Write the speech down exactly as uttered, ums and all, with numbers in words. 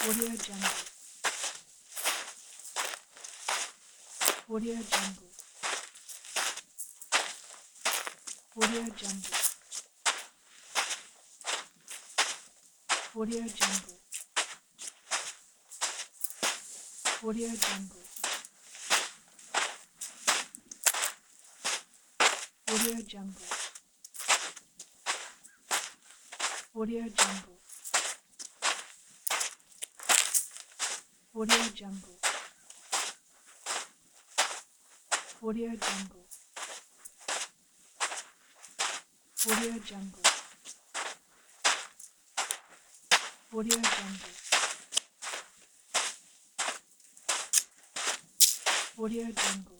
Audio Jungle. Audio Jungle. Audio Jungle. Audio Jungle. Audio Jungle. Audio Jungle. Audio Jungle. Audio Jungle. Audio Jungle. Audio Jungle. Audio Jungle. Audio Jungle.